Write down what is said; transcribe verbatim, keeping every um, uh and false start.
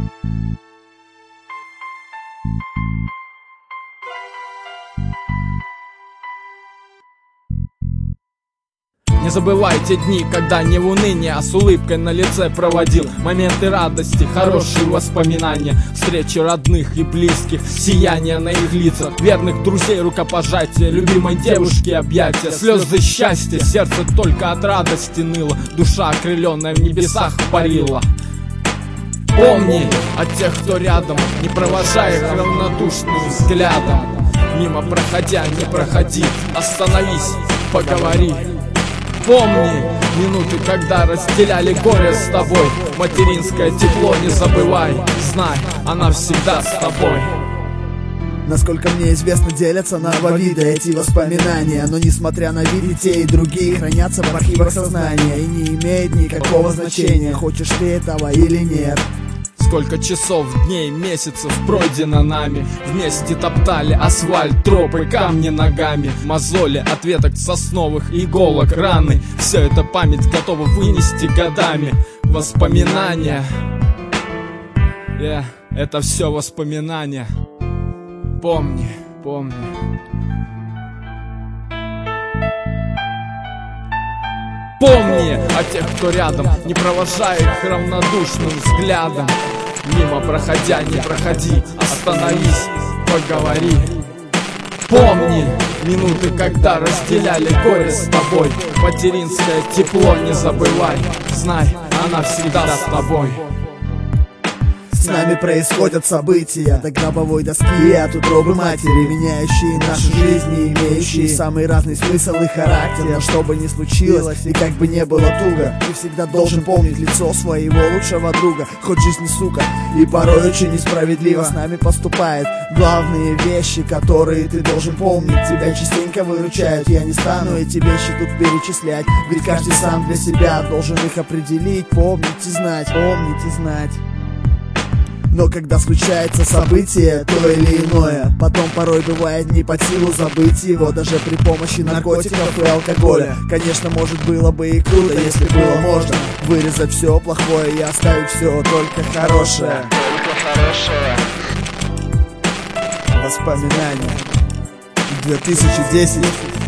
Не забывайте дни, когда не в унынии, а с улыбкой на лице проводил моменты радости, хорошие воспоминания, встречи родных и близких, сияние на их лицах, верных друзей рукопожатия, любимой девушки объятия, слезы счастья, сердце только от радости ныло, душа окрыленная в небесах парила. Помни о тех, кто рядом, не провожай их равнодушным взглядом. Мимо проходя, не проходи, остановись, поговори. Помни минуты, когда разделяли горе с тобой. Материнское тепло не забывай, знай, она всегда с тобой. Насколько мне известно, делятся на два вида эти воспоминания. Но несмотря на вид, и те, и другие хранятся в архивах сознания и не имеет никакого значения, хочешь ты этого или нет. Сколько часов, дней, месяцев пройдено нами. Вместе топтали асфальт, тропы, камни ногами, мозоли от веток сосновых, иголок, раны. Все это память готова вынести годами. Воспоминания, yeah, это все воспоминания. Помни, помни. Помни о тех, кто рядом, не провожай их равнодушным взглядом. Мимо проходя, не проходи, остановись, поговори. Помни минуты, когда разделяли горе с тобой. Материнское тепло не забывай, знай, она всегда с тобой. С нами происходят события до гробовой доски и от утробы матери, меняющие наши жизни, имеющие самый разный смысл и характер. Но что бы ни случилось и как бы не было туго, ты всегда должен помнить лицо своего лучшего друга. Хоть жизнь не сука и порой очень несправедливо с нами поступает. Главные вещи, которые ты должен помнить, тебя частенько выручают. Я не стану эти вещи тут перечислять, ведь каждый сам для себя должен их определить. Помнить и знать, помнить и знать. Но когда случается событие, то или иное, потом порой бывает не под силу забыть его, даже при помощи наркотиков и алкоголя. Конечно, может было бы и круто, если было можно вырезать все плохое и оставить все только хорошее. Только хорошее. Воспоминания две тысячи десять.